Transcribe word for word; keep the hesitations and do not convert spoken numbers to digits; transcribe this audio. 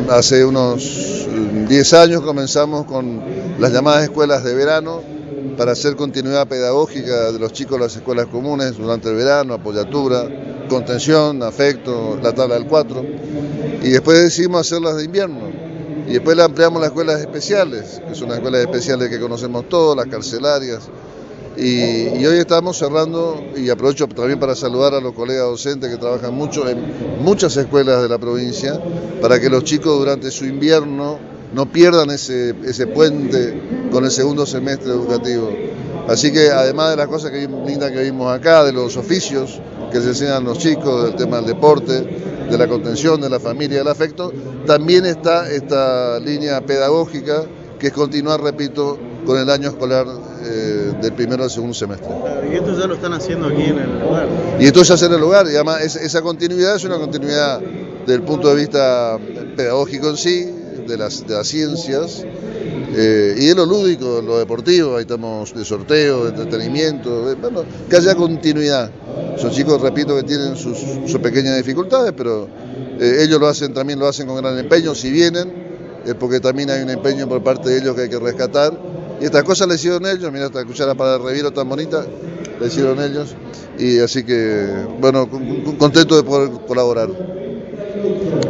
hace unos diez años comenzamos con las llamadas escuelas de verano para hacer continuidad pedagógica de los chicos de las escuelas comunes durante el verano, apoyatura, contención, afecto, la tabla del cuatro, y después decidimos hacerlas de invierno, y después le ampliamos las escuelas especiales, que son las escuelas especiales que conocemos todos, las carcelarias, y, y hoy estamos cerrando, y aprovecho también para saludar a los colegas docentes que trabajan mucho en muchas escuelas de la provincia, para que los chicos durante su invierno no pierdan ese, ese puente con el segundo semestre educativo. Así que además de las cosas que lindas que vimos acá, de los oficios que se enseñan a los chicos, del tema del deporte, de la contención, de la familia, del afecto, también está esta línea pedagógica que es continuar, repito, con el año escolar eh, del primero al segundo semestre. Y esto ya lo están haciendo aquí en el lugar. Y esto ya se hace en el lugar, y además es, esa continuidad es una continuidad desde el punto de vista pedagógico en sí, de las, de las ciencias, eh, y de lo lúdico, de lo deportivo. Ahí estamos de sorteo, de entretenimiento, de, bueno, que haya continuidad. Son chicos, repito, que tienen sus, sus pequeñas dificultades, pero eh, ellos lo hacen, también lo hacen con gran empeño. Si vienen, es porque también hay un empeño por parte de ellos que hay que rescatar. Y estas cosas le hicieron ellos, mira esta cuchara para el reviro tan bonita, le hicieron ellos. Y así que, bueno, contento de poder colaborar.